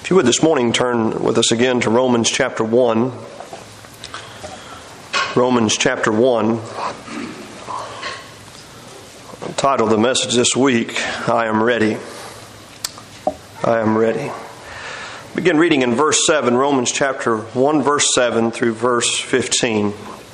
If you would this morning turn with us again to Romans chapter 1. Romans chapter 1. I'll title the message this week, I Am Ready. I am ready. Begin reading in verse 7, Romans chapter 1, verse 7 through verse 15.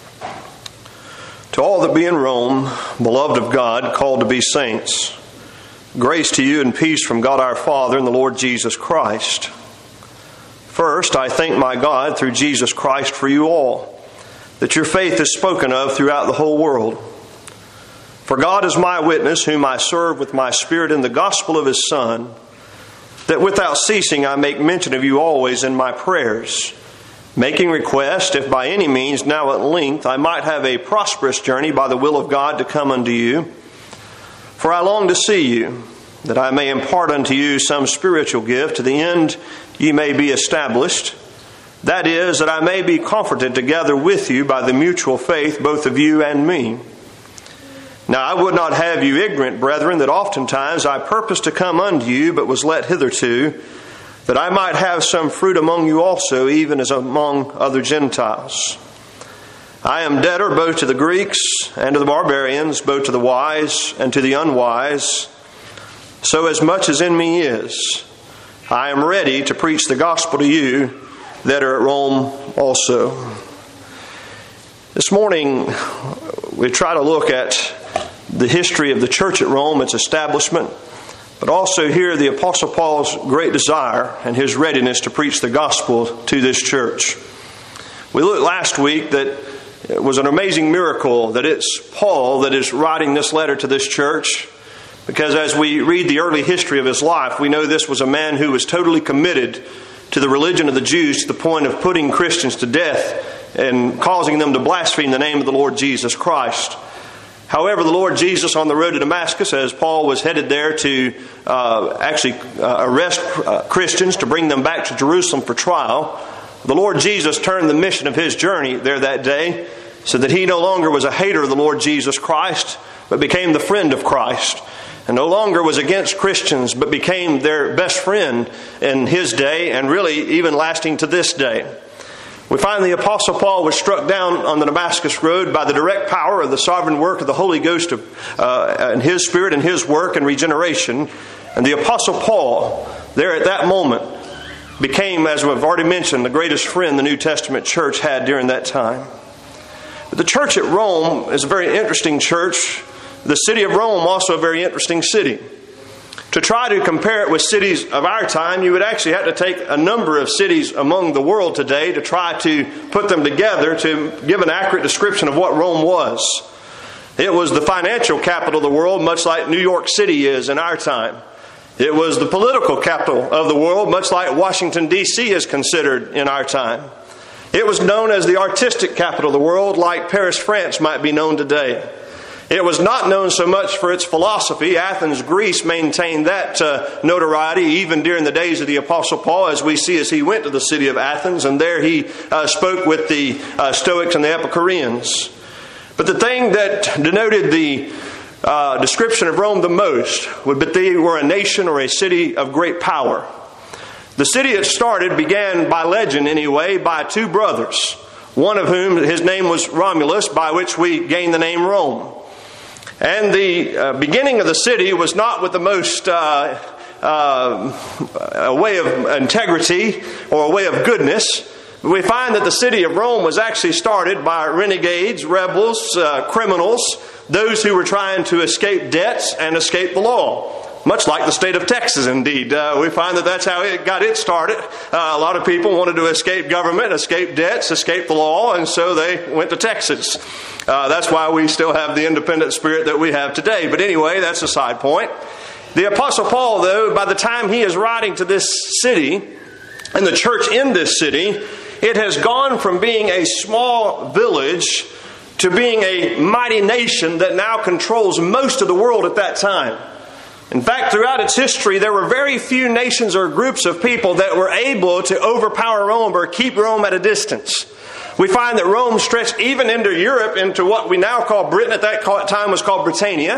To all that be in Rome, beloved of God, called to be saints, grace to you and peace from God our Father and the Lord Jesus Christ. First, I thank my God through Jesus Christ for you all, that your faith is spoken of throughout the whole world. For God is my witness, whom I serve with my spirit in the gospel of his Son, that without ceasing I make mention of you always in my prayers, making request, if by any means now at length I might have a prosperous journey by the will of God to come unto you. For I long to see you, that I may impart unto you some spiritual gift, to the end ye may be established. That is, that I may be comforted together with you by the mutual faith both of you and me. Now I would not have you ignorant, brethren, that oftentimes I purposed to come unto you, but was let hitherto, that I might have some fruit among you also, even as among other Gentiles. I am debtor both to the Greeks and to the barbarians, both to the wise and to the unwise. So as much as in me is, I am ready to preach the gospel to you that are at Rome also. This morning, we try to look at the history of the church at Rome, its establishment, but also hear the Apostle Paul's great desire and his readiness to preach the gospel to this church. We looked last week that it was an amazing miracle that it's Paul that is writing this letter to this church, because as we read the early history of his life, we know this was a man who was totally committed to the religion of the Jews to the point of putting Christians to death and causing them to blaspheme the name of the Lord Jesus Christ. However, the Lord Jesus on the road to Damascus, as Paul was headed there to arrest Christians to bring them back to Jerusalem for trial, the Lord Jesus turned the mission of his journey there that day so that he no longer was a hater of the Lord Jesus Christ, but became the friend of Christ. And no longer was against Christians, but became their best friend in his day, and really even lasting to this day. We find the Apostle Paul was struck down on the Damascus Road by the direct power of the sovereign work of the Holy Ghost and his Spirit and his work and regeneration. And the Apostle Paul, there at that moment, became, as we've already mentioned, the greatest friend the New Testament church had during that time. But the church at Rome is a very interesting church. The city of Rome, also a very interesting city. To try to compare it with cities of our time, you would actually have to take a number of cities among the world today to try to put them together to give an accurate description of what Rome was. It was the financial capital of the world, much like New York City is in our time. It was the political capital of the world, much like Washington, D.C. is considered in our time. It was known as the artistic capital of the world, like Paris, France might be known today. It was not known so much for its philosophy. Athens, Greece maintained that notoriety even during the days of the Apostle Paul, as we see as he went to the city of Athens, and there he spoke with the Stoics and the Epicureans. But the thing that denoted the description of Rome the most would be that they were a nation or a city of great power. The city it started began, by legend anyway, by two brothers, one of whom his name was Romulus, by which we gained the name Rome. And the beginning of the city was not with the most a way of integrity or a way of goodness. We find that the city of Rome was actually started by renegades, rebels, criminals, those who were trying to escape debts and escape the law. Much like the state of Texas, indeed. We find that that's how it got it started. A lot of people wanted to escape government, escape debts, escape the law, and so they went to Texas. That's why we still have the independent spirit that we have today. But anyway, that's a side point. The Apostle Paul, though, by the time he is writing to this city, and the church in this city, it has gone from being a small village to being a mighty nation that now controls most of the world at that time. In fact, throughout its history, there were very few nations or groups of people that were able to overpower Rome or keep Rome at a distance. We find that Rome stretched even into Europe, into what we now call Britain, at that time was called Britannia.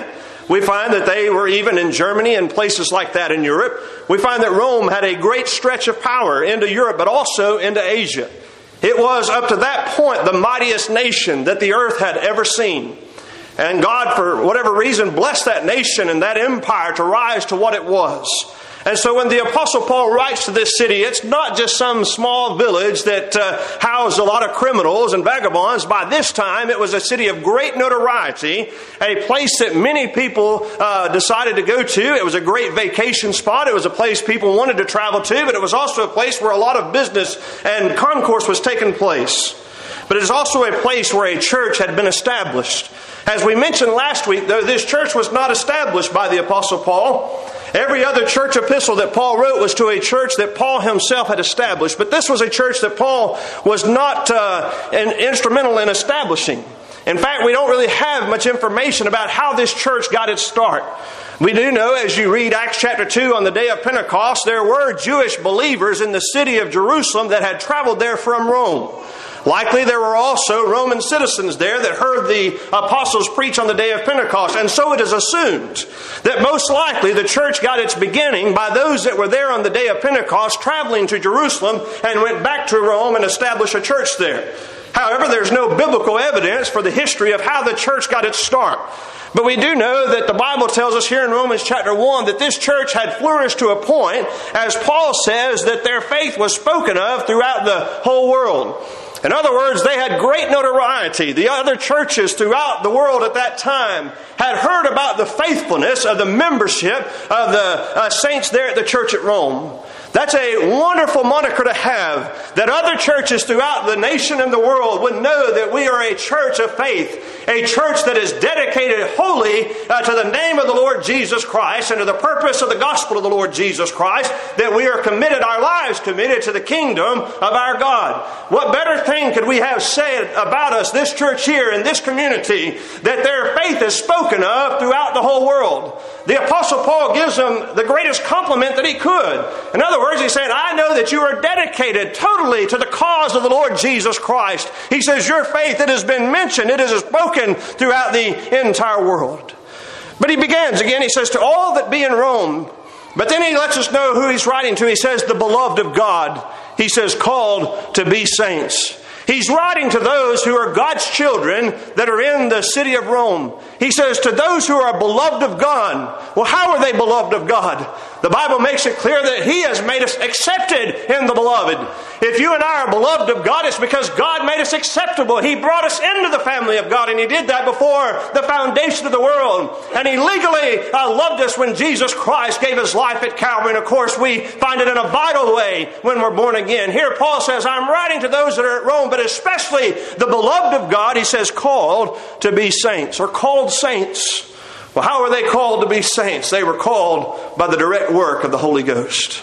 We find that they were even in Germany and places like that in Europe. We find that Rome had a great stretch of power into Europe, but also into Asia. It was, up to that point, the mightiest nation that the earth had ever seen. And God, for whatever reason, blessed that nation and that empire to rise to what it was. And so when the Apostle Paul writes to this city, it's not just some small village that housed a lot of criminals and vagabonds. By this time, it was a city of great notoriety, a place that many people decided to go to. It was a great vacation spot. It was a place people wanted to travel to, but it was also a place where a lot of business and concourse was taking place. But it is also a place where a church had been established. As we mentioned last week, though, this church was not established by the Apostle Paul. Every other church epistle that Paul wrote was to a church that Paul himself had established. But this was a church that Paul was not instrumental in establishing. In fact, we don't really have much information about how this church got its start. We do know, as you read Acts chapter 2, on the day of Pentecost, there were Jewish believers in the city of Jerusalem that had traveled there from Rome. Likely there were also Roman citizens there that heard the apostles preach on the day of Pentecost. And so it is assumed that most likely the church got its beginning by those that were there on the day of Pentecost traveling to Jerusalem and went back to Rome and established a church there. However, there's no biblical evidence for the history of how the church got its start. But we do know that the Bible tells us here in Romans chapter 1 that this church had flourished to a point, as Paul says, that their faith was spoken of throughout the whole world. In other words, they had great notoriety. The other churches throughout the world at that time had heard about the faithfulness of the membership of the saints there at the church at Rome. That's a wonderful moniker to have, that other churches throughout the nation and the world would know that we are a church of faith, a church that is dedicated wholly to the name of the Lord Jesus Christ and to the purpose of the gospel of the Lord Jesus Christ, that we are committed, our lives committed to the kingdom of our God. What better thing could we have said about us, this church here in this community, that their faith is spoken of throughout the whole world? The Apostle Paul gives them the greatest compliment that he could. In other words, he's saying, I know that you are dedicated totally to the cause of the Lord Jesus Christ. He says, your faith, it has been mentioned, it is spoken throughout the entire world. But he begins again, he says, to all that be in Rome. But then he lets us know who he's writing to. He says, the beloved of God. He says, called to be saints. He's writing to those who are God's children that are in the city of Rome. He says, to those who are beloved of God. Well, how are they beloved of God? The Bible makes it clear that He has made us accepted in the beloved. If you and I are beloved of God, it's because God made us acceptable. He brought us into the family of God, and He did that before the foundation of the world. And He legally loved us when Jesus Christ gave His life at Calvary. And of course, we find it in a vital way when we're born again. Here Paul says, I'm writing to those that are at Rome, but especially the beloved of God, he says, called to be saints, or called saints. Well, how were they called to be saints? They were called by the direct work of the Holy Ghost.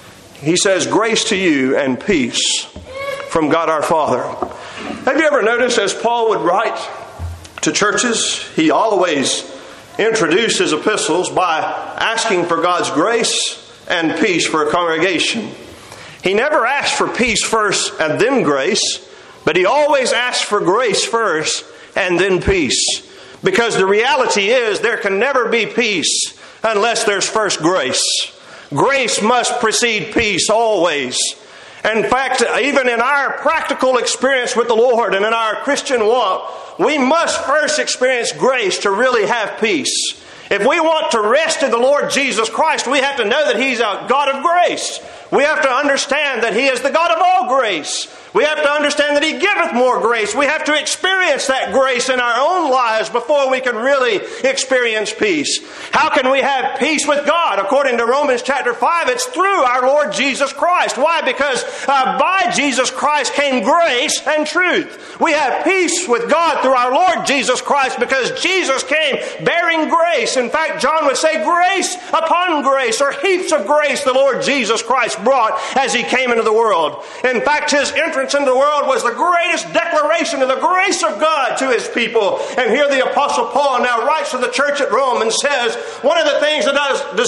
He says, grace to you and peace from God our Father. Have you ever noticed as Paul would write to churches, he always introduced his epistles by asking for God's grace and peace for a congregation. He never asked for peace first and then grace, but he always asked for grace first and then peace. Because the reality is there can never be peace unless there's first grace. Grace must precede peace always. In fact, even in our practical experience with the Lord and in our Christian walk, we must first experience grace to really have peace. If we want to rest in the Lord Jesus Christ, we have to know that He's a God of grace. We have to understand that He is the God of all grace. We have to understand that He giveth more grace. We have to experience that grace in our own lives before we can really experience peace. How can we have peace with God? According to Romans chapter 5, it's through our Lord Jesus Christ. Why? Because by Jesus Christ came grace and truth. We have peace with God through our Lord Jesus Christ because Jesus came bearing grace. In fact, John would say grace upon grace, or heaps of grace the Lord Jesus Christ brought as He came into the world. In fact, His entrance into the world was the greatest declaration of the grace of God to His people. And here the Apostle Paul now writes to the church at Rome and says, one of the things that I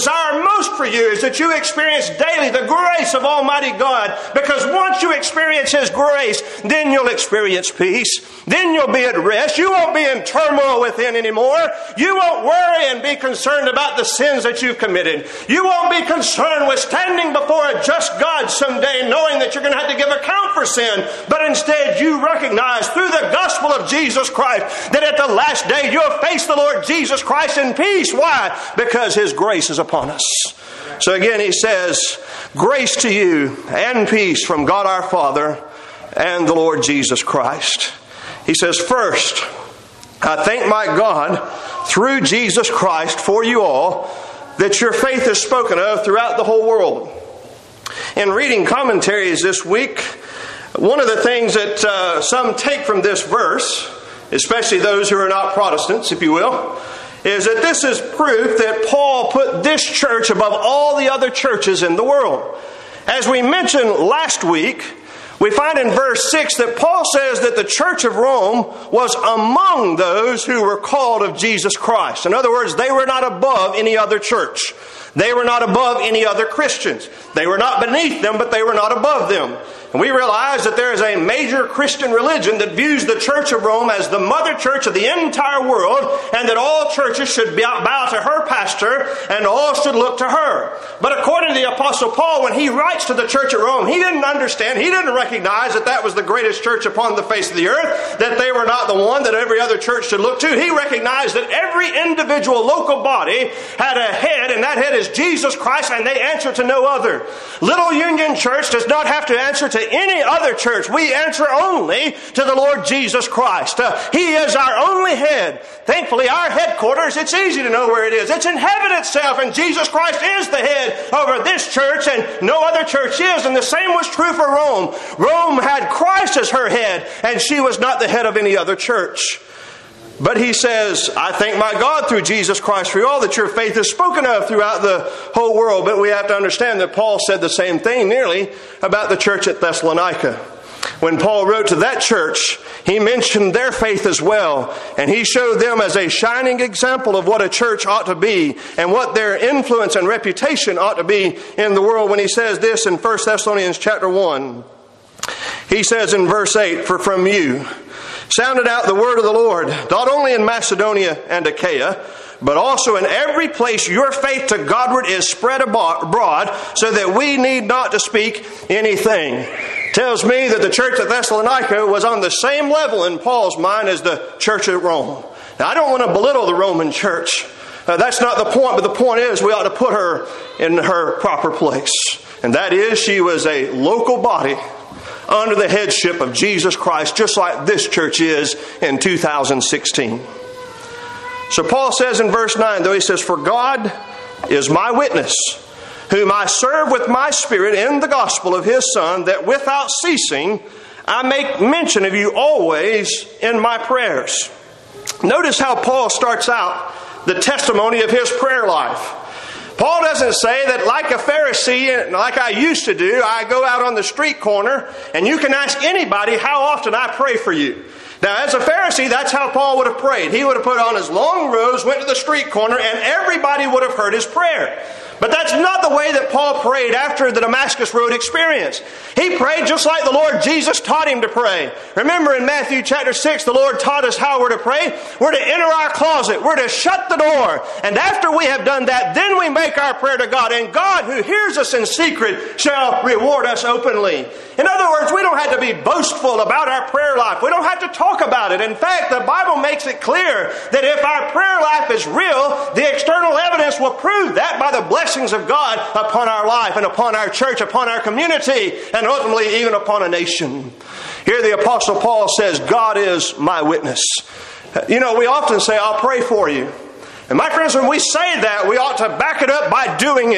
desire most for you is that you experience daily the grace of Almighty God. Because once you experience His grace, then you'll experience peace. Then you'll be at rest. You won't be in turmoil within anymore. You won't worry and be concerned about the sins that you've committed. You won't be concerned with standing before a just God someday knowing that you're going to have to give account for sin. But instead you recognize through the gospel of Jesus Christ that at the last day you'll face the Lord Jesus Christ in peace. Why? Because His grace is upon us. So again he says, grace to you and peace from God our Father and the Lord Jesus Christ. He says, first, I thank my God through Jesus Christ for you all, that your faith is spoken of throughout the whole world. In reading commentaries this week, one of the things that some take from this verse, especially those who are not Protestants, if you will, is that this is proof that Paul put this church above all the other churches in the world. As we mentioned last week, we find in verse 6 that Paul says that the church of Rome was among those who were called of Jesus Christ. In other words, they were not above any other church. They were not above any other Christians. They were not beneath them, but they were not above them. And we realize that there is a major Christian religion that views the Church of Rome as the mother church of the entire world, and that all churches should bow to her pastor, and all should look to her. But according to the Apostle Paul, when he writes to the Church of Rome, he didn't understand, he didn't recognize that that was the greatest church upon the face of the earth, that they were not the one that every other church should look to. He recognized that every individual local body had a head, and that head is Jesus Christ, and they answer to no other. Little Union Church does not have to answer to any other church. We answer only to the Lord Jesus Christ. He is our only head. Thankfully, our headquarters, it's easy to know where it is. It's in heaven itself, and Jesus Christ is the head over this church, and no other church is. And the same was true for Rome. Rome had Christ as her head, and she was not the head of any other church. But he says, I thank my God through Jesus Christ for you all, that your faith is spoken of throughout the whole world. But we have to understand that Paul said the same thing nearly about the church at Thessalonica. When Paul wrote to that church, he mentioned their faith as well. And he showed them as a shining example of what a church ought to be and what their influence and reputation ought to be in the world when he says this in 1 Thessalonians chapter 1. He says in verse 8, for from you sounded out the word of the Lord, not only in Macedonia and Achaia, but also in every place your faith to Godward is spread abroad, so that we need not to speak anything. Tells me that the church at Thessalonica was on the same level in Paul's mind as the church at Rome. Now, I don't want to belittle the Roman church. That's not the point, but the point is we ought to put her in her proper place. And that is, she was a local body under the headship of Jesus Christ, just like this church is in 2016. So Paul says in verse 9, though, he says, for God is my witness, whom I serve with my spirit in the gospel of His Son, that without ceasing I make mention of you always in my prayers. Notice how Paul starts out the testimony of his prayer life. Paul doesn't say that like a Pharisee, like I used to do, I go out on the street corner and you can ask anybody how often I pray for you. Now, as a Pharisee, that's how Paul would have prayed. He would have put on his long robes, went to the street corner, and everybody would have heard his prayer. But that's not the way that Paul prayed after the Damascus Road experience. He prayed just like the Lord Jesus taught him to pray. Remember in Matthew chapter 6, the Lord taught us how we're to pray. We're to enter our closet. We're to shut the door. And after we have done that, then we make our prayer to God. And God, who hears us in secret, shall reward us openly. In other words, we don't have to be boastful about our prayer life. We don't have to talk about it. In fact, the Bible makes it clear that if our prayer life is real, the external evidence will prove that by the blessings of God upon our life and upon our church, upon our community, and ultimately even upon a nation. Here the Apostle Paul says, God is my witness. You know, we often say, I'll pray for you. And my friends, when we say that, we ought to back it up by doing it.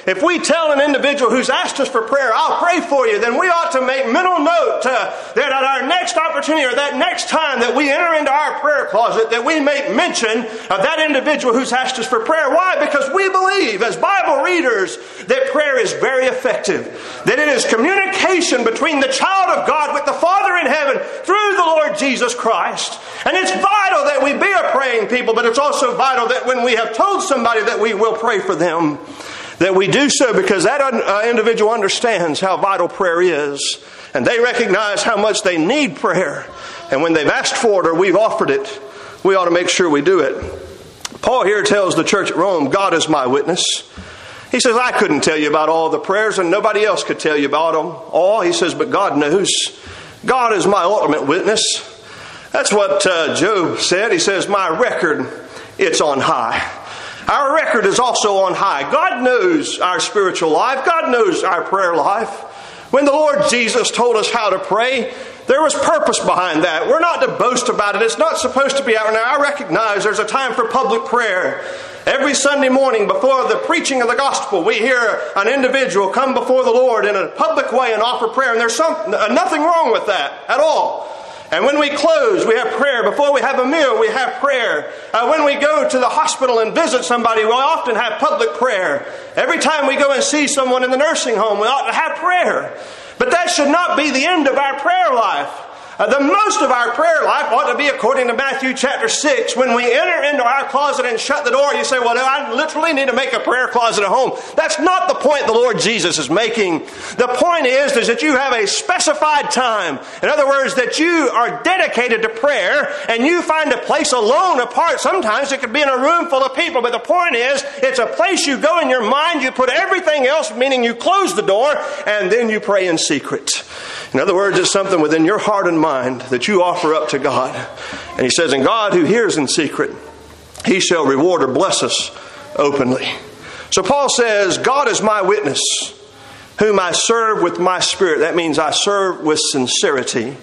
if we tell an individual who's asked us for prayer, I'll pray for you, then we ought to make mental note that at our next opportunity or that next time that we enter into our prayer closet, that we make mention of that individual who's asked us for prayer. Why? Because we believe as Bible readers that prayer is very effective, that it is communication between the child of God with the Father in heaven through the Lord Jesus Christ. And it's vital that we be a praying people, but it's also vital that when we have told somebody that we will pray for them, that we do so because that individual understands how vital prayer is, and they recognize how much they need prayer. And when they've asked for it or we've offered it, we ought to make sure we do it. Paul here tells the church at Rome, God is my witness. He says, I couldn't tell you about all the prayers, and nobody else could tell you about them all. He says, but God knows. God is my ultimate witness. That's what Job said. He says, my record, it's on high. Our record is also on high. God knows our spiritual life. God knows our prayer life. When the Lord Jesus told us how to pray, there was purpose behind that. We're not to boast about it. It's not supposed to be out. Now, I recognize there's a time for public prayer. Every Sunday morning before the preaching of the gospel, we hear an individual come before the Lord in a public way and offer prayer. And there's nothing wrong with that at all. And when we close, we have prayer. Before we have a meal, we have prayer. When we go to the hospital and visit somebody, we often have public prayer. Every time we go and see someone in the nursing home, we ought to have prayer. But that should not be the end of our prayer life. The most of our prayer life ought to be according to Matthew chapter 6. When we enter into our closet and shut the door, you say, well, I literally need to make a prayer closet at home. That's not the point the Lord Jesus is making. The point is that you have a specified time. In other words, that you are dedicated to prayer and you find a place alone apart. Sometimes it could be in a room full of people, but the point is, it's a place you go in your mind, you put everything else, meaning you close the door, and then you pray in secret. In other words, it's something within your heart and mind that you offer up to God. And he says, and God who hears in secret, he shall reward or bless us openly. So Paul says, God is my witness, whom I serve with my spirit. That means I serve with sincerity.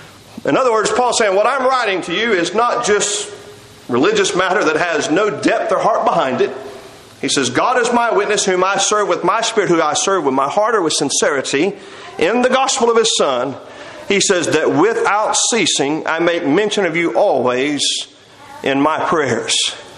In other words, Paul's saying, what I'm writing to you is not just religious matter that has no depth or heart behind it. He says, God is my witness, whom I serve with my spirit, who I serve with my heart or with sincerity, in the gospel of his Son. He says that without ceasing, I make mention of you always in my prayers.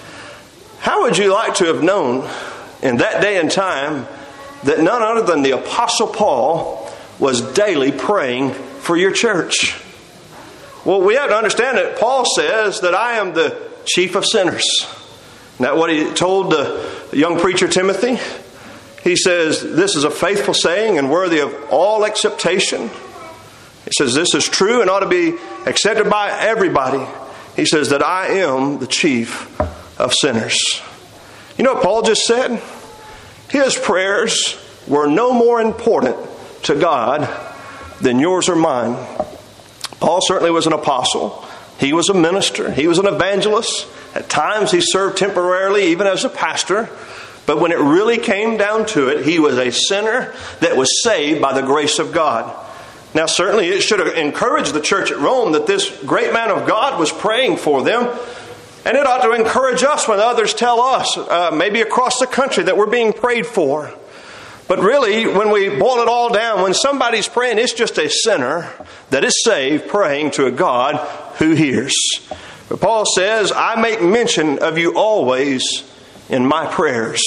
How would you like to have known in that day and time that none other than the Apostle Paul was daily praying for your church? Well, we have to understand that Paul says that I am the chief of sinners. Isn't that what he told the young preacher Timothy? He says, this is a faithful saying and worthy of all acceptation. He says, this is true and ought to be accepted by everybody. He says that I am the chief of sinners. You know what Paul just said? His prayers were no more important to God than yours or mine. Paul certainly was an apostle. He was a minister. He was an evangelist. At times he served temporarily even as a pastor. But when it really came down to it, he was a sinner that was saved by the grace of God. Now certainly it should have encouraged the church at Rome that this great man of God was praying for them. And it ought to encourage us when others tell us, maybe across the country, that we're being prayed for. But really, when we boil it all down, when somebody's praying, it's just a sinner that is saved praying to a God who hears. But Paul says, I make mention of you always in my prayers.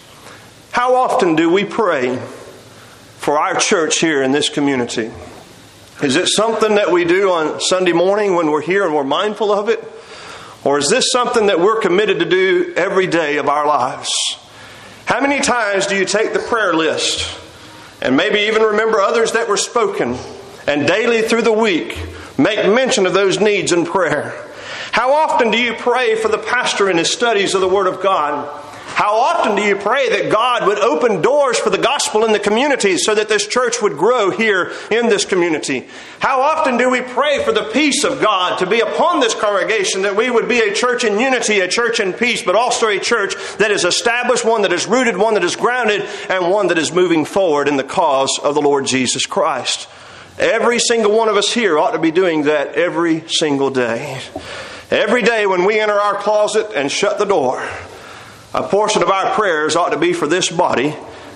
How often do we pray for our church here in this community? Is it something that we do on Sunday morning when we're here and we're mindful of it? Or is this something that we're committed to do every day of our lives? How many times do you take the prayer list and maybe even remember others that were spoken and daily through the week make mention of those needs in prayer? How often do you pray for the pastor in his studies of the Word of God? How often do you pray that God would open doors for the gospel in the community so that this church would grow here in this community? How often do we pray for the peace of God to be upon this congregation, that we would be a church in unity, a church in peace, but also a church that is established, one that is rooted, one that is grounded, and one that is moving forward in the cause of the Lord Jesus Christ? Every single one of us here ought to be doing that every single day. Every day when we enter our closet and shut the door, a portion of our prayers ought to be for this body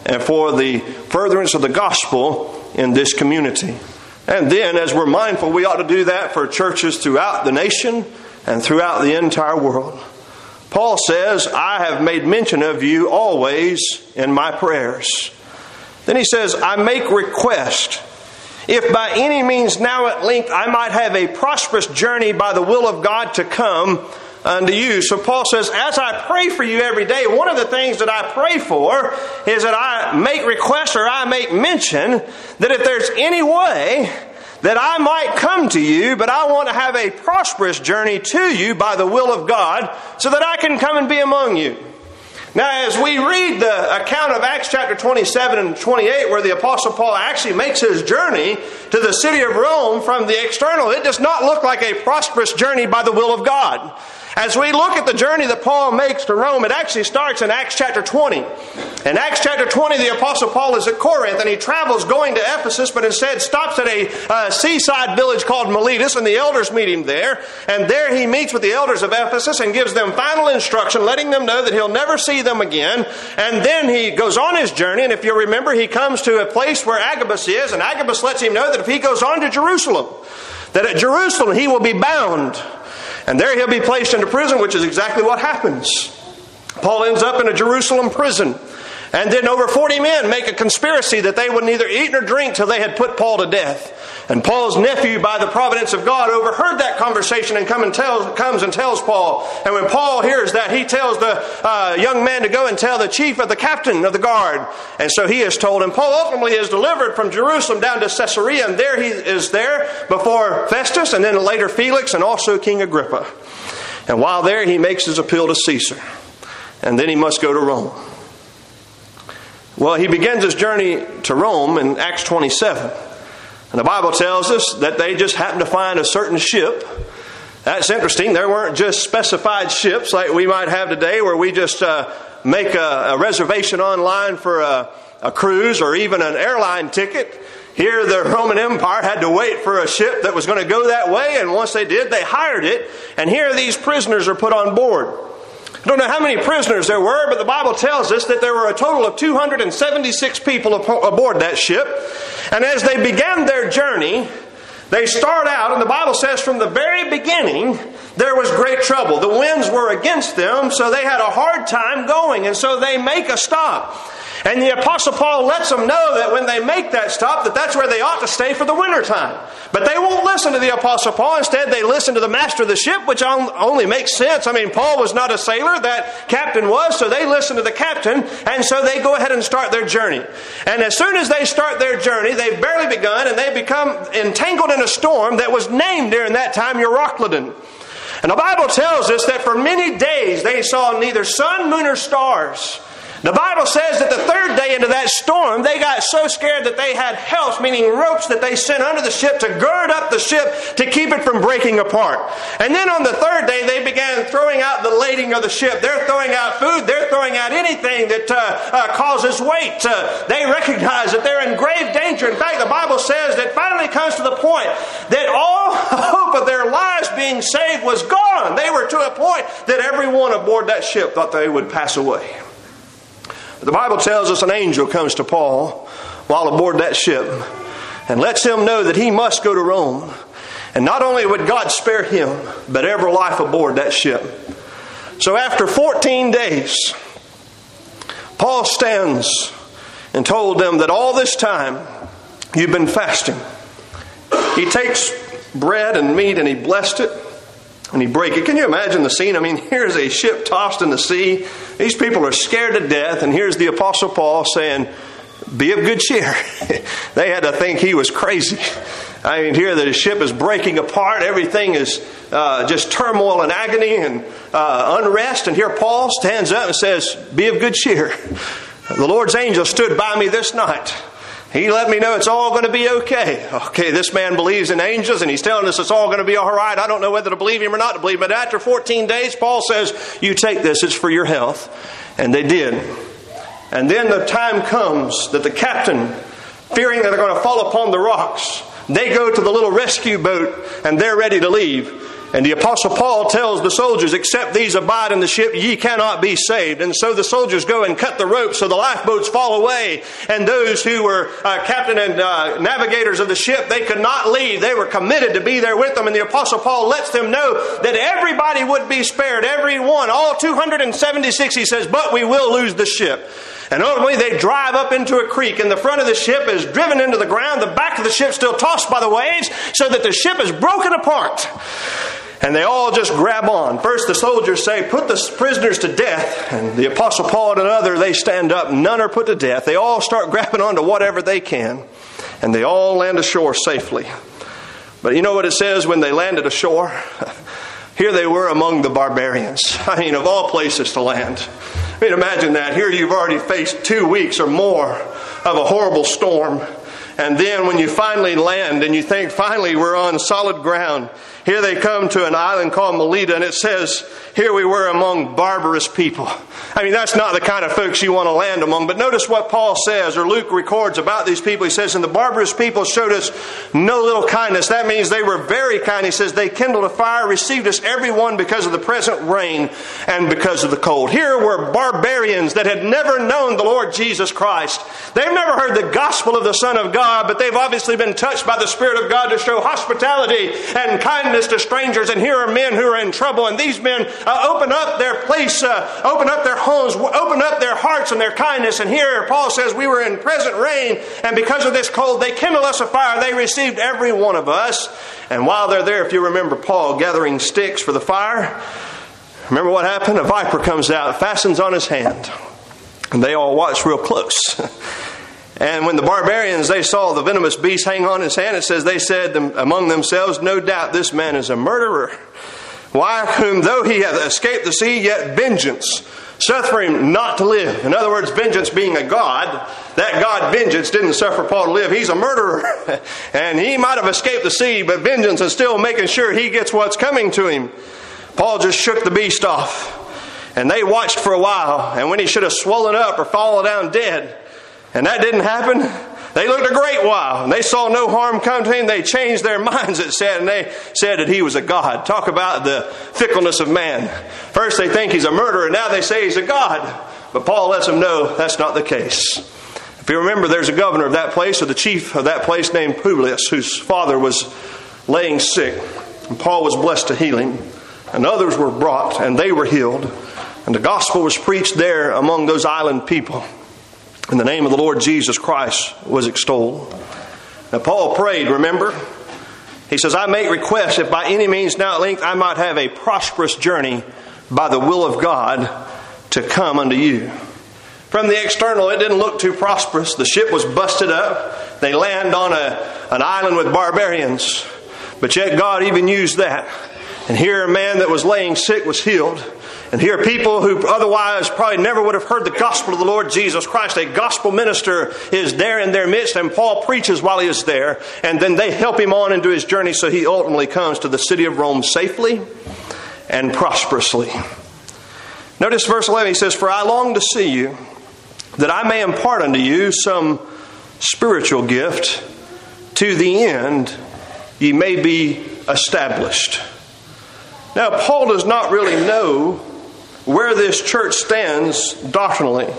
and for the furtherance of the gospel in this community. And then, as we're mindful, we ought to do that for churches throughout the nation and throughout the entire world. Paul says, I have made mention of you always in my prayers. Then he says, I make request, if by any means now at length I might have a prosperous journey by the will of God to come unto you. So Paul says, as I pray for you every day, one of the things that I pray for is that I make request, or I make mention, that if there's any way that I might come to you, but I want to have a prosperous journey to you by the will of God, so that I can come and be among you. Now, as we read the account of Acts chapter 27 and 28, where the Apostle Paul actually makes his journey to the city of Rome, from the external, it does not look like a prosperous journey by the will of God. As we look at the journey that Paul makes to Rome, it actually starts in Acts chapter 20. In Acts chapter 20, the Apostle Paul is at Corinth, and he travels going to Ephesus, but instead stops at a seaside village called Miletus, and the elders meet him there. And there he meets with the elders of Ephesus and gives them final instruction, letting them know that he'll never see them again. And then he goes on his journey, and if you remember, he comes to a place where Agabus is, and Agabus lets him know that if he goes on to Jerusalem, that at Jerusalem he will be bound. And there he'll be placed into prison, which is exactly what happens. Paul ends up in a Jerusalem prison. And then over 40 men make a conspiracy that they would neither eat nor drink till they had put Paul to death. And Paul's nephew, by the providence of God, overheard that conversation and comes and tells Paul. And when Paul hears that, he tells the young man to go and tell the chief of the captain of the guard. And so he is told. And Paul ultimately is delivered from Jerusalem down to Caesarea. And there he is there before Festus, and then later Felix, and also King Agrippa. And while there, he makes his appeal to Caesar. And then he must go to Rome. Well, he begins his journey to Rome in Acts 27. And the Bible tells us that they just happened to find a certain ship. That's interesting. There weren't just specified ships like we might have today, where we just make a reservation online for a cruise or even an airline ticket. Here the Roman Empire had to wait for a ship that was going to go that way, and once they did, they hired it. And here these prisoners are put on board. I don't know how many prisoners there were, but the Bible tells us that there were a total of 276 people aboard that ship. And as they began their journey, they start out, and the Bible says from the very beginning, there was great trouble. The winds were against them, so they had a hard time going. And so they make a stop. And the Apostle Paul lets them know that when they make that stop, that that's where they ought to stay for the wintertime. But they won't listen to the Apostle Paul. Instead, they listen to the master of the ship, which only makes sense. I mean, Paul was not a sailor. That captain was, so they listen to the captain. And so they go ahead and start their journey. And as soon as they start their journey, they've barely begun, and they become entangled in a storm that was named during that time Euroclydon. And the Bible tells us that for many days they saw neither sun, moon, or stars. The Bible says that the third day into that storm, they got so scared that they had helps, meaning ropes that they sent under the ship to gird up the ship to keep it from breaking apart. And then on the third day, they began throwing out the lading of the ship. They're throwing out food. They're throwing out anything that causes weight. They recognize that they're in grave danger. In fact, the Bible says that finally comes to the point that all hope of their lives being saved was gone. They were to a point that everyone aboard that ship thought they would pass away. The Bible tells us an angel comes to Paul while aboard that ship and lets him know that he must go to Rome. And not only would God spare him, but every life aboard that ship. So after 14 days, Paul stands and told them that all this time you've been fasting. He takes bread and meat and he blessed it. And he break it. Can you imagine the scene? I mean, here's a ship tossed in the sea. These people are scared to death. And here's the Apostle Paul saying, be of good cheer. They had to think he was crazy. I mean, here the ship is breaking apart. Everything is just turmoil and agony and unrest. And here Paul stands up and says, be of good cheer. The Lord's angel stood by me this night. He let me know it's all going to be okay. Okay, this man believes in angels and he's telling us it's all going to be all right. I don't know whether to believe him or not to believe him. But after 14 days, Paul says, you take this, it's for your health. And they did. And then the time comes that the captain, fearing that they're going to fall upon the rocks, they go to the little rescue boat and they're ready to leave. And the Apostle Paul tells the soldiers, except these abide in the ship, ye cannot be saved. And so the soldiers go and cut the rope so the lifeboats fall away. And those who were captain and navigators of the ship, they could not leave. They were committed to be there with them. And the Apostle Paul lets them know that everybody would be spared, every one, all 276, he says, but we will lose the ship. And ultimately they drive up into a creek, and the front of the ship is driven into the ground, the back of the ship still tossed by the waves, so that the ship is broken apart. And they all just grab on. First the soldiers say, put the prisoners to death. And the Apostle Paul and another, they stand up. None are put to death. They all start grabbing onto whatever they can. And they all land ashore safely. But you know what it says when they landed ashore? Here they were among the barbarians. I mean, of all places to land. I mean, imagine that. Here you've already faced 2 weeks or more of a horrible storm. And then when you finally land and you think, finally we're on solid ground, here they come to an island called Melita, and it says, here we were among barbarous people. I mean, that's not the kind of folks you want to land among. But notice what Paul says, or Luke records about these people. He says, and the barbarous people showed us no little kindness. That means they were very kind. He says, they kindled a fire, received us every one because of the present rain and because of the cold. Here were barbarians that had never known the Lord Jesus Christ. They've never heard the gospel of the Son of God, but they've obviously been touched by the Spirit of God to show hospitality and kindness to strangers. And here are men who are in trouble, and these men open up their place, open up their homes, open up their hearts and their kindness. And here Paul says, we were in present rain, and because of this cold they kindled us a fire. They received every one of us. And while they're there, if you remember Paul gathering sticks for the fire, remember what happened? A viper comes out, fastens on his hand, and they all watch real close. And when the barbarians, they saw the venomous beast hang on his hand, it says they said among themselves, no doubt this man is a murderer. Why, whom though he hath escaped the sea, yet vengeance suffer him not to live. In other words, vengeance being a god, that god vengeance didn't suffer Paul to live. He's a murderer. And he might have escaped the sea, but vengeance is still making sure he gets what's coming to him. Paul just shook the beast off. And they watched for a while. And when he should have swollen up or fallen down dead, and that didn't happen, they looked a great while, and they saw no harm come to him. They changed their minds, it said, and they said that he was a god. Talk about the fickleness of man. First they think he's a murderer, and now they say he's a god. But Paul lets them know that's not the case. If you remember, there's a governor of that place, or the chief of that place named Publius, whose father was laying sick. And Paul was blessed to heal him. And others were brought, and they were healed. And the gospel was preached there among those island people. And the name of the Lord Jesus Christ was extolled. Now Paul prayed, remember? He says, I make request if by any means now at length I might have a prosperous journey by the will of God to come unto you. From the external, it didn't look too prosperous. The ship was busted up. They land on an island with barbarians. But yet God even used that. And here a man that was laying sick was healed. And here people who otherwise probably never would have heard the gospel of the Lord Jesus Christ. A gospel minister is there in their midst, and Paul preaches while he is there. And then they help him on into his journey, so he ultimately comes to the city of Rome safely and prosperously. Notice verse 11, he says, for I long to see you, that I may impart unto you some spiritual gift, to the end ye may be established. Now, Paul does not really know where this church stands doctrinally.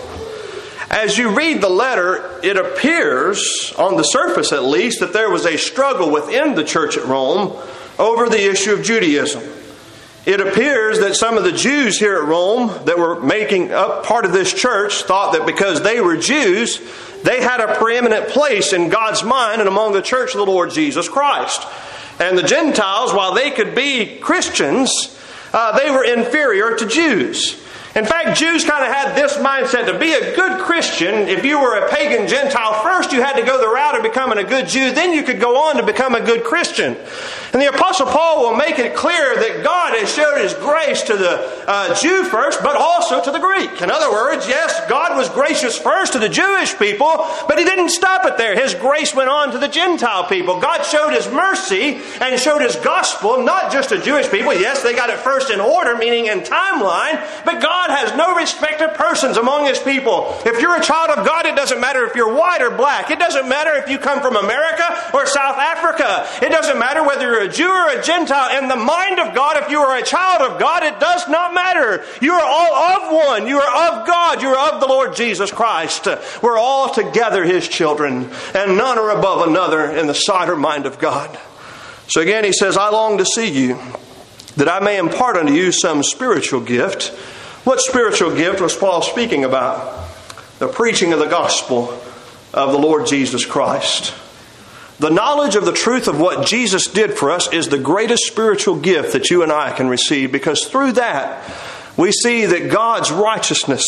As you read the letter, it appears, on the surface at least, that there was a struggle within the church at Rome over the issue of Judaism. It appears that some of the Jews here at Rome that were making up part of this church thought that because they were Jews, they had a preeminent place in God's mind and among the church of the Lord Jesus Christ. And the Gentiles, while they could be Christians, they were inferior to Jews. In fact, Jews kind of had this mindset: to be a good Christian, if you were a pagan Gentile, first you had to go the route of becoming a good Jew, then you could go on to become a good Christian. And the Apostle Paul will make it clear that God has showed His grace to the Jew first, but also to the Greek. In other words, yes, God was gracious first to the Jewish people, but He didn't stop it there. His grace went on to the Gentile people. God showed His mercy and showed His gospel, not just to Jewish people. Yes, they got it first in order, meaning in timeline, but God has no respect of persons among His people. If you're a child of God, it doesn't matter if you're white or black. It doesn't matter if you come from America or South Africa. It doesn't matter whether you're a Jew or a Gentile, in the mind of God, if you are a child of God, it does not matter. You are all of one. You are of God. You are of the Lord Jesus Christ. We're all together His children, and none are above another in the sight or mind of God. So again, he says, I long to see you, that I may impart unto you some spiritual gift. What spiritual gift was Paul speaking about? The preaching of the gospel of the Lord Jesus Christ. The knowledge of the truth of what Jesus did for us is the greatest spiritual gift that you and I can receive, because through that we see that God's righteousness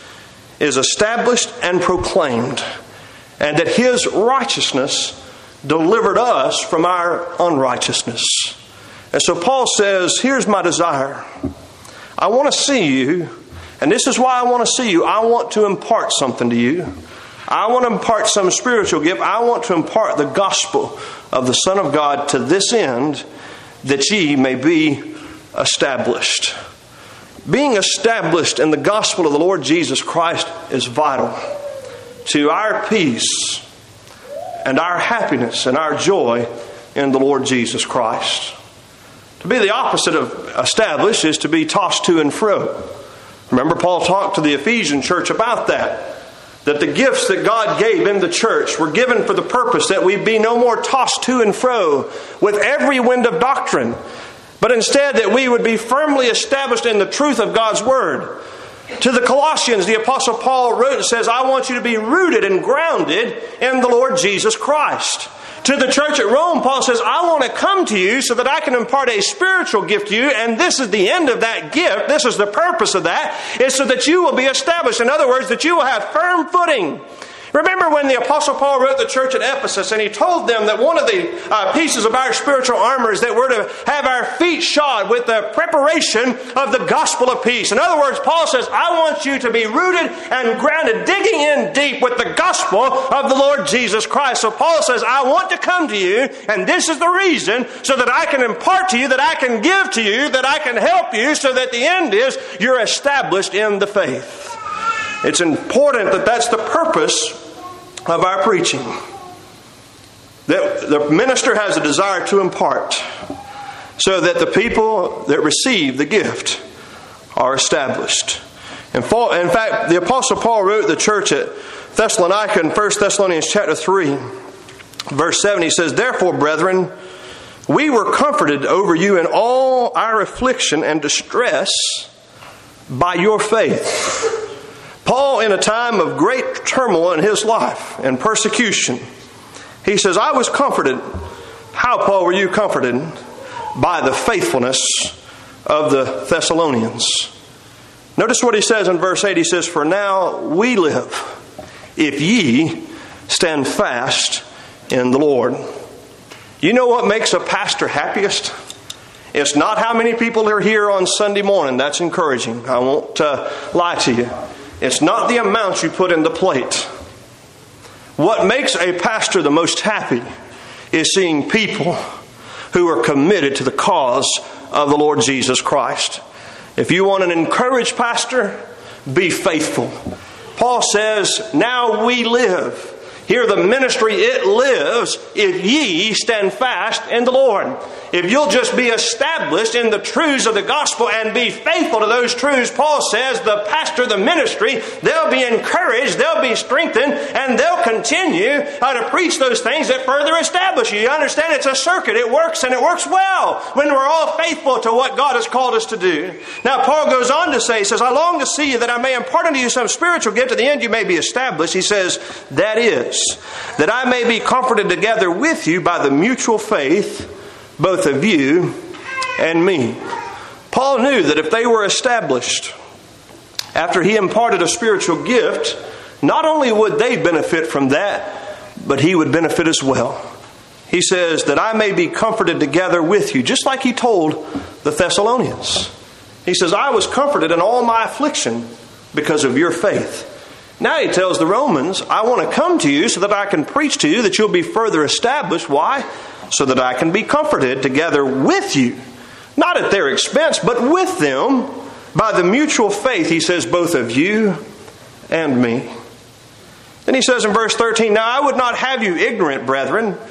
is established and proclaimed, and that His righteousness delivered us from our unrighteousness. And so Paul says, here's my desire. I want to see you, and this is why I want to see you. I want to impart something to you. I want to impart some spiritual gift. I want to impart the gospel of the Son of God to this end, that ye may be established. Being established in the gospel of the Lord Jesus Christ is vital to our peace and our happiness and our joy in the Lord Jesus Christ. To be the opposite of established is to be tossed to and fro. Remember, Paul talked to the Ephesian church about that the gifts that God gave in the church were given for the purpose that we be no more tossed to and fro with every wind of doctrine, but instead that we would be firmly established in the truth of God's Word. To the Colossians, the Apostle Paul wrote and says, I want you to be rooted and grounded in the Lord Jesus Christ. To the church at Rome, Paul says, I want to come to you so that I can impart a spiritual gift to you, and this is the end of that gift. This is the purpose of that, is so that you will be established. In other words, that you will have firm footing. Remember when the Apostle Paul wrote the church at Ephesus, and he told them that one of the pieces of our spiritual armor is that we're to have our feet shod with the preparation of the gospel of peace. In other words, Paul says, I want you to be rooted and grounded, digging in deep with the gospel of the Lord Jesus Christ. So Paul says, I want to come to you, and this is the reason, so that I can impart to you, that I can give to you, that I can help you, so that the end is you're established in the faith. It's important that that's the purpose of our preaching. That the minister has a desire to impart, so that the people that receive the gift are established. In fact, the Apostle Paul wrote the church at Thessalonica in 1 Thessalonians chapter 3, verse 7. He says, Therefore, brethren, we were comforted over you in all our affliction and distress by your faith. Paul, in a time of great turmoil in his life and persecution, he says, I was comforted. How, Paul, were you comforted? By the faithfulness of the Thessalonians. Notice what he says in verse 8. He says, For now we live, if ye stand fast in the Lord. You know what makes a pastor happiest? It's not how many people are here on Sunday morning. That's encouraging. I won't lie to you. It's not the amount you put in the plate. What makes a pastor the most happy is seeing people who are committed to the cause of the Lord Jesus Christ. If you want an encouraged pastor, be faithful. Paul says, now we live. Here the ministry, it lives if ye stand fast in the Lord. If you'll just be established in the truths of the gospel and be faithful to those truths, Paul says, the pastor, the ministry, they'll be encouraged, they'll be strengthened, and they'll continue to preach those things that further establish you. You understand? It's a circuit. It works, and it works well when we're all faithful to what God has called us to do. Now, Paul goes on to say, he says, I long to see you that I may impart unto you some spiritual gift, to the end you may be established. He says, that is, that I may be comforted together with you by the mutual faith, both of you and me. Paul knew that if they were established, after he imparted a spiritual gift, not only would they benefit from that, but he would benefit as well. He says, that I may be comforted together with you, just like he told the Thessalonians. He says, I was comforted in all my affliction because of your faith. Now he tells the Romans, I want to come to you so that I can preach to you, that you'll be further established. Why? So that I can be comforted together with you. Not at their expense, but with them by the mutual faith, he says, both of you and me. Then he says in verse 13, Now I would not have you ignorant, brethren,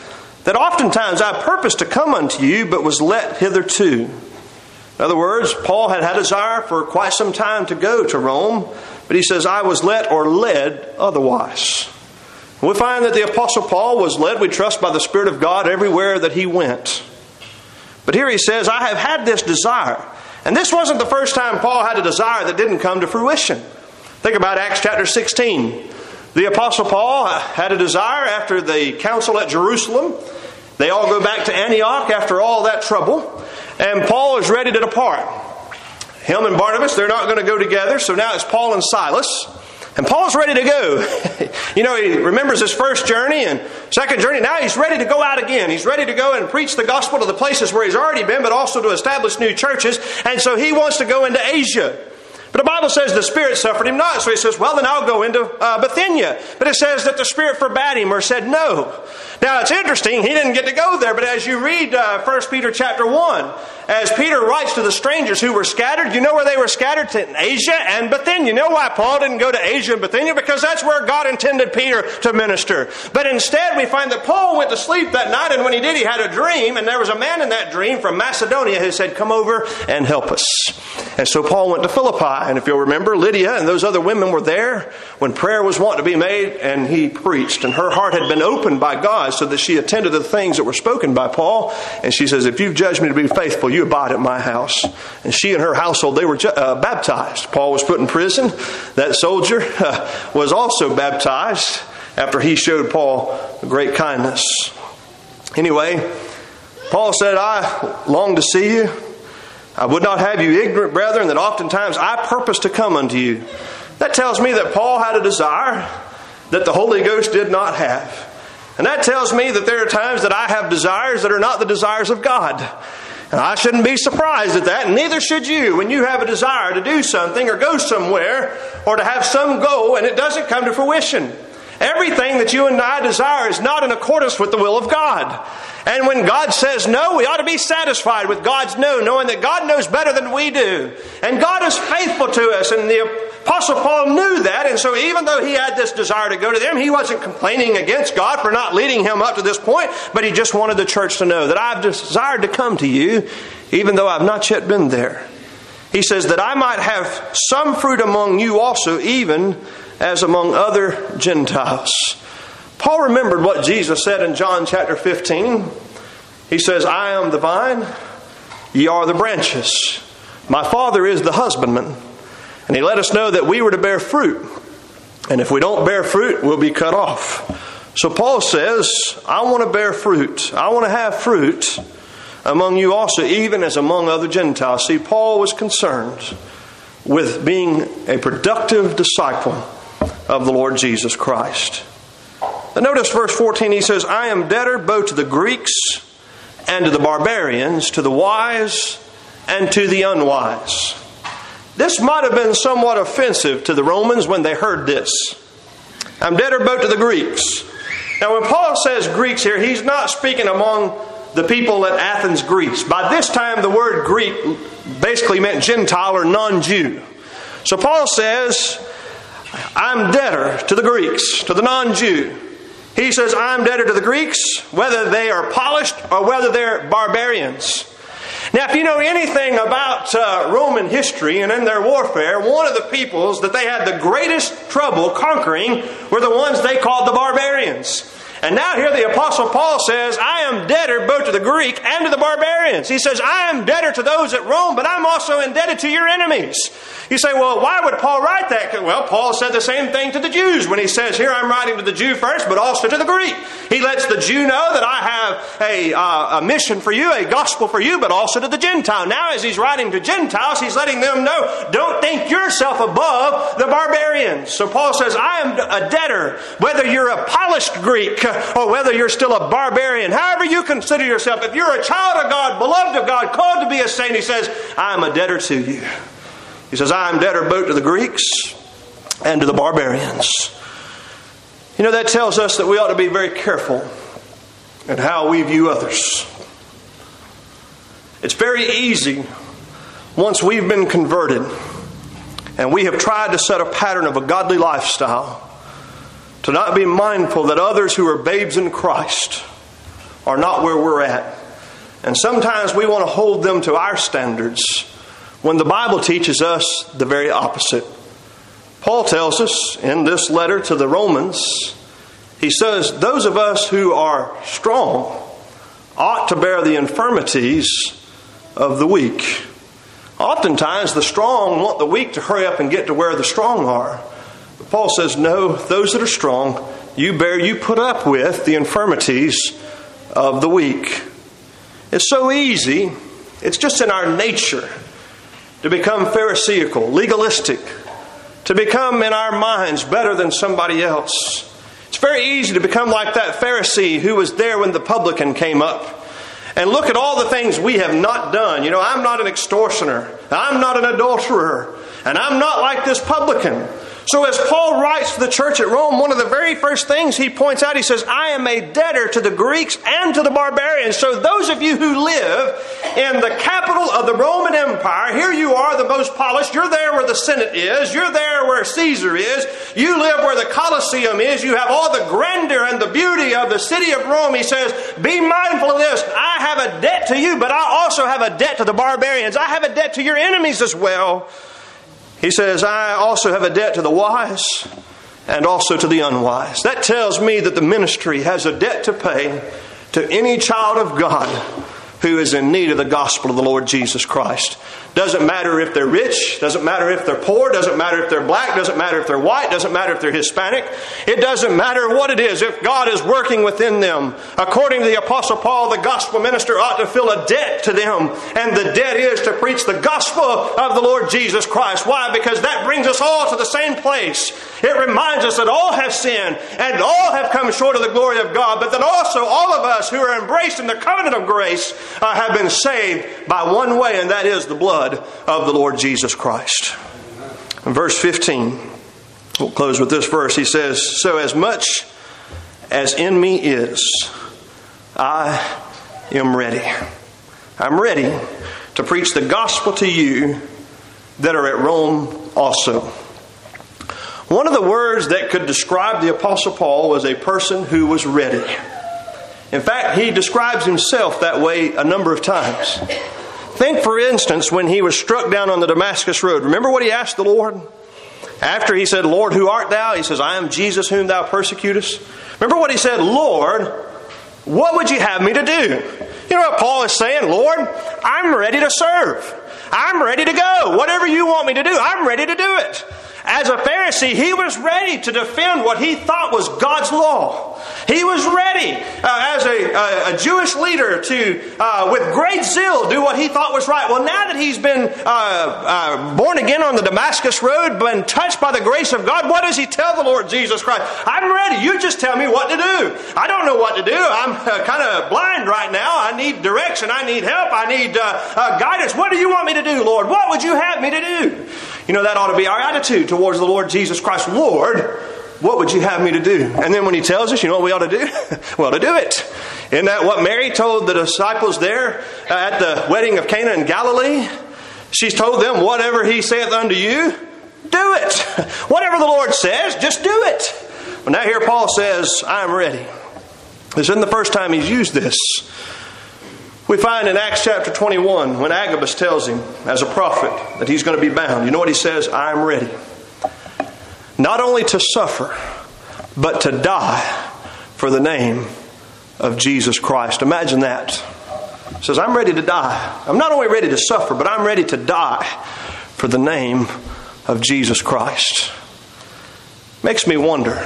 that oftentimes I purposed to come unto you, but was let hitherto. In other words, Paul had had a desire for quite some time to go to Rome, but he says, I was let or led otherwise. We find that the Apostle Paul was led, we trust, by the Spirit of God everywhere that he went. But here he says, I have had this desire. And this wasn't the first time Paul had a desire that didn't come to fruition. Think about Acts chapter 16. The Apostle Paul had a desire after the council at Jerusalem. They all go back to Antioch after all that trouble. And Paul is ready to depart. Him and Barnabas, they're not going to go together. So now it's Paul and Silas. And Paul's ready to go. He remembers his first journey and second journey. Now he's ready to go out again. He's ready to go and preach the gospel to the places where he's already been, but also to establish new churches. And so he wants to go into Asia. But the Bible says the Spirit suffered him not. So he says, well, then I'll go into Bithynia. But it says that the Spirit forbade him or said no. Now, it's interesting. He didn't get to go there. But as you read 1 Peter chapter 1, as Peter writes to the strangers who were scattered, you know where they were scattered? To Asia and Bithynia. You know why Paul didn't go to Asia and Bithynia? Because that's where God intended Peter to minister. But instead, we find that Paul went to sleep that night. And when he did, he had a dream. And there was a man in that dream from Macedonia who said, come over and help us. And so Paul went to Philippi. And if you'll remember, Lydia and those other women were there when prayer was wont to be made, and he preached. And her heart had been opened by God so that she attended to the things that were spoken by Paul. And she says, if you've judged me to be faithful, you abide at my house. And she and her household, they were baptized. Paul was put in prison. That soldier was also baptized after he showed Paul great kindness. Anyway, Paul said, I long to see you. I would not have you ignorant, brethren, that oftentimes I purpose to come unto you. That tells me that Paul had a desire that the Holy Ghost did not have. And that tells me that there are times that I have desires that are not the desires of God. And I shouldn't be surprised at that, and neither should you when you have a desire to do something or go somewhere or to have some goal and it doesn't come to fruition. Everything that you and I desire is not in accordance with the will of God. And when God says no, we ought to be satisfied with God's no, knowing that God knows better than we do. And God is faithful to us. And the Apostle Paul knew that. And so even though he had this desire to go to them, he wasn't complaining against God for not leading him up to this point. But he just wanted the church to know that I've desired to come to you, even though I've not yet been there. He says that I might have some fruit among you also, even as among other Gentiles. Paul remembered what Jesus said in John chapter 15. He says, I am the vine, ye are the branches. My Father is the husbandman. And he let us know that we were to bear fruit. And if we don't bear fruit, we'll be cut off. So Paul says, I want to bear fruit. I want to have fruit among you also, even as among other Gentiles. See, Paul was concerned with being a productive disciple of the Lord Jesus Christ. But notice verse 14, he says, I am debtor both to the Greeks and to the barbarians, to the wise and to the unwise. This might have been somewhat offensive to the Romans when they heard this. I'm debtor both to the Greeks. Now when Paul says Greeks here, he's not speaking among the people at Athens, Greece. By this time the word Greek basically meant Gentile or non-Jew. So Paul says, I'm debtor to the Greeks, to the non-Jew. He says, I'm debtor to the Greeks, whether they are polished or whether they're barbarians. Now, if you know anything about Roman history and in their warfare, one of the peoples that they had the greatest trouble conquering were the ones they called the barbarians. And now here the Apostle Paul says, I am debtor both to the Greek and to the barbarians. He says, I am debtor to those at Rome, but I'm also indebted to your enemies. You say, well, why would Paul write that? Well, Paul said the same thing to the Jews when he says, here I'm writing to the Jew first, but also to the Greek. He lets the Jew know that I have a mission for you, a gospel for you, but also to the Gentile. Now as he's writing to Gentiles, he's letting them know, don't think yourself above the barbarians. So Paul says, I am a debtor, whether you're a polished Greek or whether you're still a barbarian, however you consider yourself. If you're a child of God, beloved of God, called to be a saint, he says, I am a debtor to you. He says, I am debtor both to the Greeks and to the barbarians. You know, that tells us that we ought to be very careful in how we view others. It's very easy, once we've been converted and we have tried to set a pattern of a godly lifestyle, to not be mindful that others who are babes in Christ are not where we're at. And sometimes we want to hold them to our standards when the Bible teaches us the very opposite. Paul tells us in this letter to the Romans, he says, those of us who are strong ought to bear the infirmities of the weak. Oftentimes the strong want the weak to hurry up and get to where the strong are. But Paul says, no, those that are strong, you put up with the infirmities of the weak. It's so easy, it's just in our nature to become pharisaical, legalistic, to become in our minds better than somebody else. It's very easy to become like that Pharisee who was there when the publican came up and look at all the things we have not done. You know, I'm not an extortioner, I'm not an adulterer, and I'm not like this publican. So as Paul writes to the church at Rome, one of the very first things he points out, he says, I am a debtor to the Greeks and to the barbarians. So those of you who live in the capital of the Roman Empire, here you are, the most polished. You're there where the Senate is. You're there where Caesar is. You live where the Colosseum is. You have all the grandeur and the beauty of the city of Rome. He says, be mindful of this. I have a debt to you, but I also have a debt to the barbarians. I have a debt to your enemies as well. He says, I also have a debt to the wise and also to the unwise. That tells me that the ministry has a debt to pay to any child of God who is in need of the gospel of the Lord Jesus Christ. Doesn't matter if they're rich, doesn't matter if they're poor, doesn't matter if they're black, doesn't matter if they're white, doesn't matter if they're Hispanic. It doesn't matter what it is. If God is working within them, according to the Apostle Paul, the gospel minister ought to feel a debt to them. And the debt is to preach the gospel of the Lord Jesus Christ. Why? Because that brings us all to the same place. It reminds us that all have sinned and all have come short of the glory of God, but that also all of us who are embraced in the covenant of grace have been saved by one way, and that is the blood of the Lord Jesus Christ. In verse 15, we'll close with this verse. He says, so as much as in me is, I am ready. I'm ready to preach the gospel to you that are at Rome also. One of the words that could describe the Apostle Paul was a person who was ready. In fact, he describes himself that way a number of times. Think, for instance, when he was struck down on the Damascus road. Remember what he asked the Lord? After he said, Lord, who art thou? He says, I am Jesus whom thou persecutest. Remember what he said? Lord, what would you have me to do? You know what Paul is saying? Lord, I'm ready to serve. I'm ready to go. Whatever you want me to do, I'm ready to do it. As a Pharisee, he was ready to defend what he thought was God's law. He was ready as a Jewish leader to, with great zeal, do what he thought was right. Well, now that he's been born again on the Damascus road, been touched by the grace of God, what does he tell the Lord Jesus Christ? I'm ready. You just tell me what to do. I don't know what to do. I'm kind of blind right now. I need direction. I need help. I need guidance. What do you want me to do, Lord? What would you have me to do? You know, that ought to be our attitude towards the Lord Jesus Christ. Lord, what would you have me to do? And then when he tells us, you know what we ought to do? We ought to do it. Isn't that what Mary told the disciples there at the wedding of Cana in Galilee? She's told them, whatever he saith unto you, do it. Whatever the Lord says, just do it. But now here Paul says, I'm ready. This isn't the first time he's used this. We find in Acts chapter 21, when Agabus tells him, as a prophet, that he's going to be bound. You know what he says? I am ready. Not only to suffer, but to die for the name of Jesus Christ. Imagine that. He says, I'm ready to die. I'm not only ready to suffer, but I'm ready to die for the name of Jesus Christ. Makes me wonder.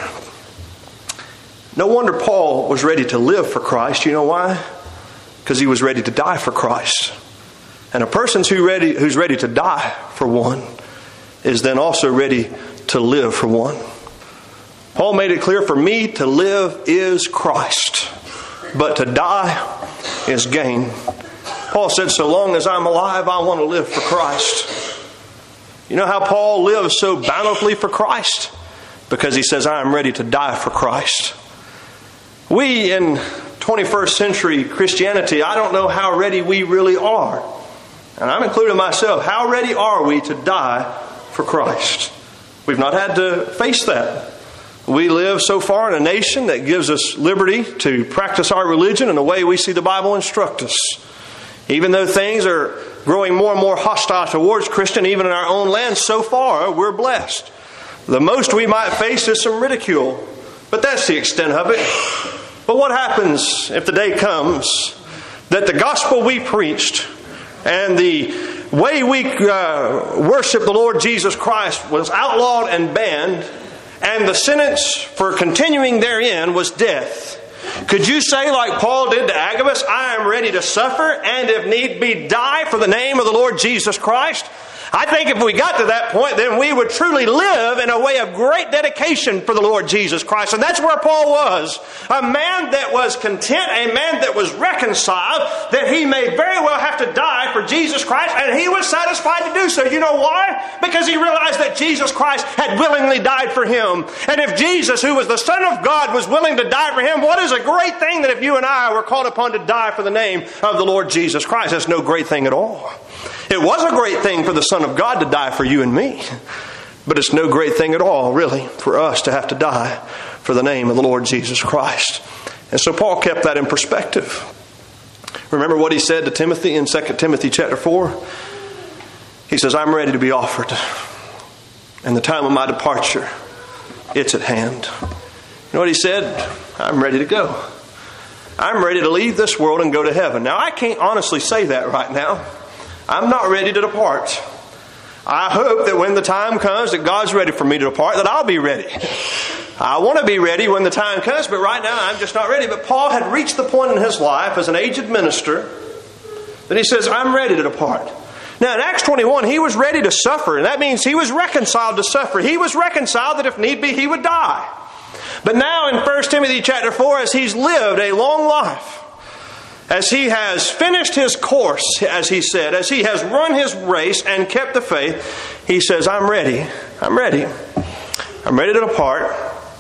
No wonder Paul was ready to live for Christ. You know why? Because he was ready to die for Christ. And a person who's ready to die for one is then also ready to live for one. Paul made it clear, for me to live is Christ, but to die is gain. Paul said, so long as I'm alive, I want to live for Christ. You know how Paul lives so bountifully for Christ? Because he says, I am ready to die for Christ. We in 21st century Christianity, I don't know how ready we really are. And I'm including myself. How ready are we to die for Christ? We've not had to face that. We live so far in a nation that gives us liberty to practice our religion in the way we see the Bible instruct us. Even though things are growing more and more hostile towards Christian, even in our own land, so far we're blessed. The most we might face is some ridicule, but that's the extent of it. But what happens if the day comes that the gospel we preached and the way we worship the Lord Jesus Christ was outlawed and banned, and the sentence for continuing therein was death? Could you say like Paul did to Agabus, I am ready to suffer and if need be die for the name of the Lord Jesus Christ? I think if we got to that point, then we would truly live in a way of great dedication for the Lord Jesus Christ. And that's where Paul was. A man that was content, a man that was reconciled, that he may very well have to die for Jesus Christ, and he was satisfied to do so. You know why? Because he realized that Jesus Christ had willingly died for him. And if Jesus, who was the Son of God, was willing to die for him, what is a great thing that if you and I were called upon to die for the name of the Lord Jesus Christ? That's no great thing at all. It was a great thing for the Son of God to die for you and me. But it's no great thing at all, really, for us to have to die for the name of the Lord Jesus Christ. And so Paul kept that in perspective. Remember what he said to Timothy in 2 Timothy chapter 4? He says, I'm ready to be offered. And the time of my departure, it's at hand. You know what he said? I'm ready to go. I'm ready to leave this world and go to heaven. Now, I can't honestly say that right now. I'm not ready to depart. I hope that when the time comes that God's ready for me to depart, that I'll be ready. I want to be ready when the time comes, but right now I'm just not ready. But Paul had reached the point in his life as an aged minister that he says, I'm ready to depart. Now in Acts 21, he was ready to suffer, and that means he was reconciled to suffer. He was reconciled that if need be, he would die. But now in 1 Timothy chapter 4, as he's lived a long life, as he has finished his course, as he said, as he has run his race and kept the faith, he says, I'm ready. I'm ready. I'm ready to depart.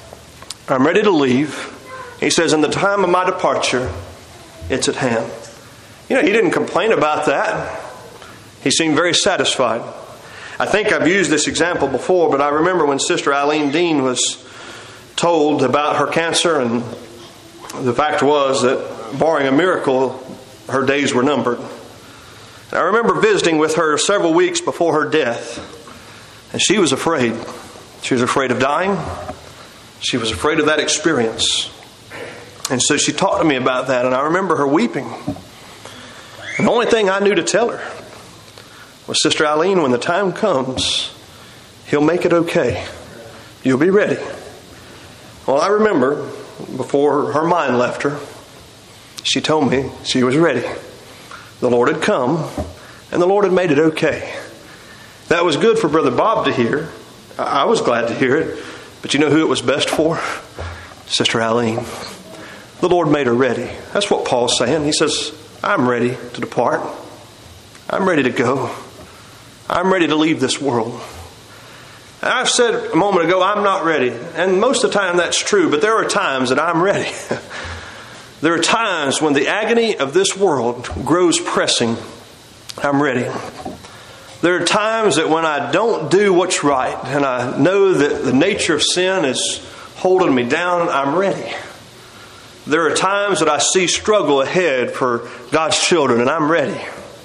I'm ready to leave. He says, in the time of my departure, it's at hand. You know, he didn't complain about that. He seemed very satisfied. I think I've used this example before, but I remember when Sister Eileen Dean was told about her cancer, and the fact was that barring a miracle, her days were numbered. And I remember visiting with her several weeks before her death, and she was afraid. She was afraid of dying. She was afraid of that experience. And so she talked to me about that, and I remember her weeping. And the only thing I knew to tell her was, Sister Eileen, when the time comes, He'll make it okay. You'll be ready. Well, I remember before her mind left her, she told me she was ready. The Lord had come, and the Lord had made it okay. That was good for Brother Bob to hear. I was glad to hear it. But you know who it was best for? Sister Eileen. The Lord made her ready. That's what Paul's saying. He says, I'm ready to depart. I'm ready to go. I'm ready to leave this world. And I've said a moment ago, I'm not ready. And most of the time that's true, but there are times that I'm ready. There are times when the agony of this world grows pressing. I'm ready. There are times that when I don't do what's right, and I know that the nature of sin is holding me down, I'm ready. There are times that I see struggle ahead for God's children, and I'm ready.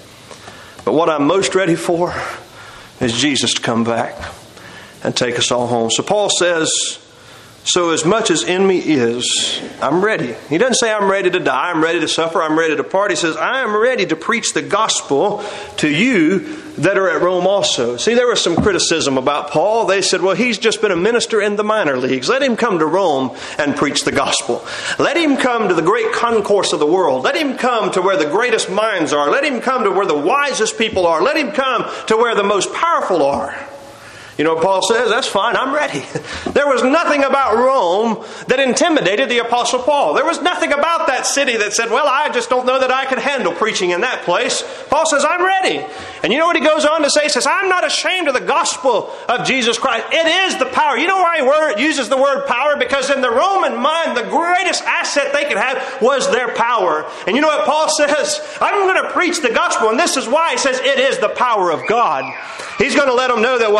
But what I'm most ready for is Jesus to come back and take us all home. So Paul says, so as much as in me is, I'm ready. He doesn't say I'm ready to die, I'm ready to suffer, I'm ready to depart. He says, I am ready to preach the gospel to you that are at Rome also. See, there was some criticism about Paul. They said, well, he's just been a minister in the minor leagues. Let him come to Rome and preach the gospel. Let him come to the great concourse of the world. Let him come to where the greatest minds are. Let him come to where the wisest people are. Let him come to where the most powerful are. You know what Paul says? That's fine, I'm ready. There was nothing about Rome that intimidated the Apostle Paul. There was nothing about that city that said, well, I just don't know that I could handle preaching in that place. Paul says, I'm ready. And you know what he goes on to say? He says, I'm not ashamed of the gospel of Jesus Christ. It is the power. You know why he uses the word power? Because in the Roman mind, the greatest asset they could have was their power. And you know what Paul says? I'm going to preach the gospel. And this is why he says it is the power of God. He's going to let them know that what I'm going to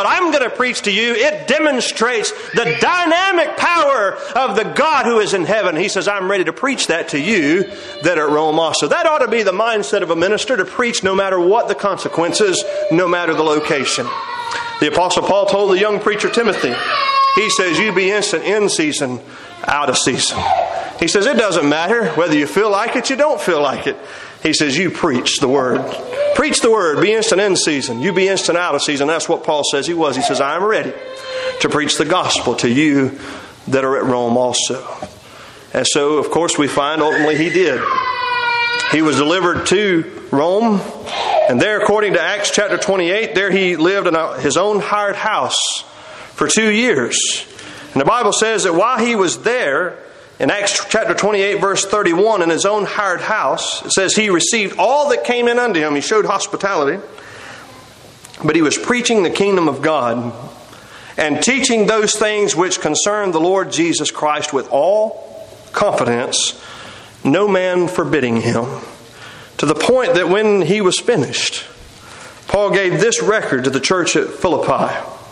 I preach to you, it demonstrates the dynamic power of the God who is in heaven. He says, I'm ready to preach that to you that are at Rome also. That ought to be the mindset of a minister, to preach no matter what the consequences, no matter the location. The Apostle Paul told the young preacher Timothy, he says, you be instant in season, out of season. He says, it doesn't matter whether you feel like it, you don't feel like it. He says, you preach the word. Preach the word. Be instant in season. You be instant out of season. That's what Paul says he was. He says, I am ready to preach the gospel to you that are at Rome also. And so, of course, we find ultimately he did. He was delivered to Rome. And there, according to Acts chapter 28, there he lived in his own hired house for 2 years. And the Bible says that while he was there, in Acts chapter 28, verse 31, in his own hired house, it says he received all that came in unto him. He showed hospitality. But he was preaching the kingdom of God and teaching those things which concern the Lord Jesus Christ with all confidence, no man forbidding him. To the point that when he was finished, Paul gave this record to the church at Philippi.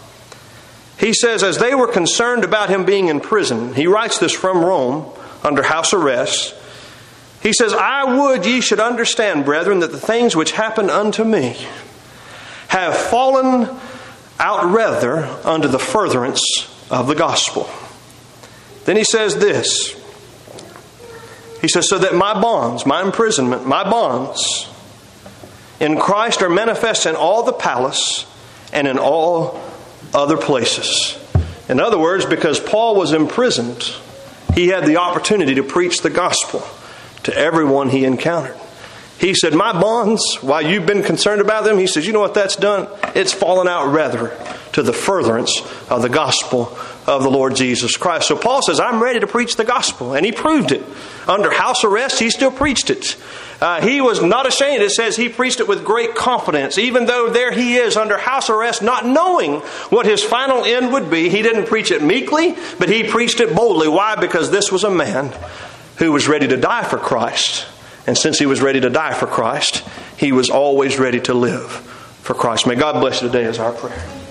He says, as they were concerned about him being in prison, he writes this from Rome under house arrest. He says, I would ye should understand, brethren, that the things which happened unto me have fallen out rather unto the furtherance of the gospel. Then he says this. He says, so that my bonds, my imprisonment, my bonds in Christ are manifest in all the palace and in all other places. In other words, because Paul was imprisoned, he had the opportunity to preach the gospel to everyone he encountered. He said, my bonds, while you've been concerned about them, he says, you know what that's done? It's fallen out rather to the furtherance of the gospel of the Lord Jesus Christ. So Paul says, I'm ready to preach the gospel. And he proved it. Under house arrest, he still preached it. He was not ashamed. It says he preached it with great confidence. Even though there he is under house arrest, not knowing what his final end would be, he didn't preach it meekly, but he preached it boldly. Why? Because this was a man who was ready to die for Christ. And since he was ready to die for Christ, he was always ready to live for Christ. May God bless you today is our prayer.